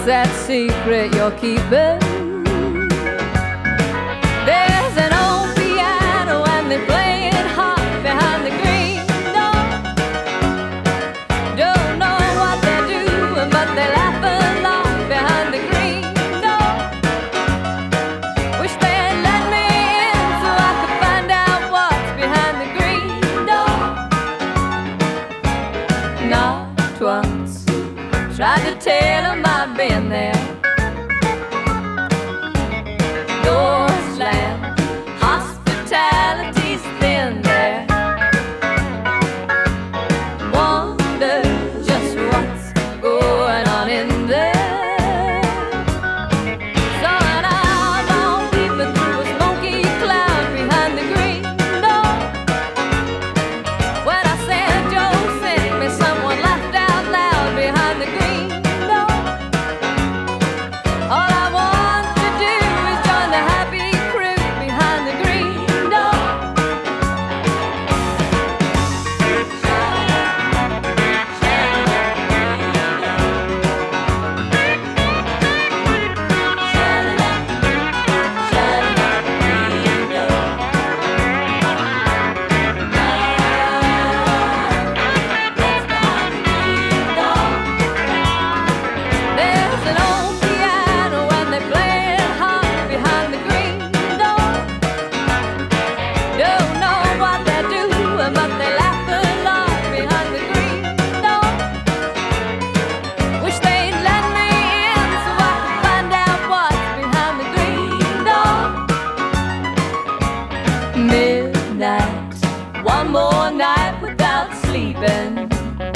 What's that secret you're keeping? There's an old piano and they play it hot behind the green door. Don't know what they're doing, but they laugh a lot behind the green door. Wish they'd let me in so I could find out what's behind the green door. Not once tried to tell them I've been there. Door slammed, hospitality's thin there. Wonder just what's going on in there. Sawing out on peeping through a smoky cloud behind the green door. When I said Joe sent me, someone laughed out loud behind the green door. All I want to do is join the happy crew behind the green door. There's an old piano and they play it hot behind the green door. Don't know what they're doing, but they laugh a lot behind the green door. Wish they'd let me in so I could find out what's behind the green door. Midnight, one more night without sleeping,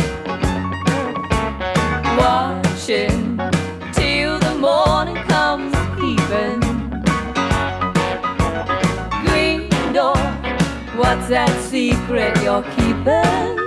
watching till the morning comes peeping. Green door, what's that secret you're keeping?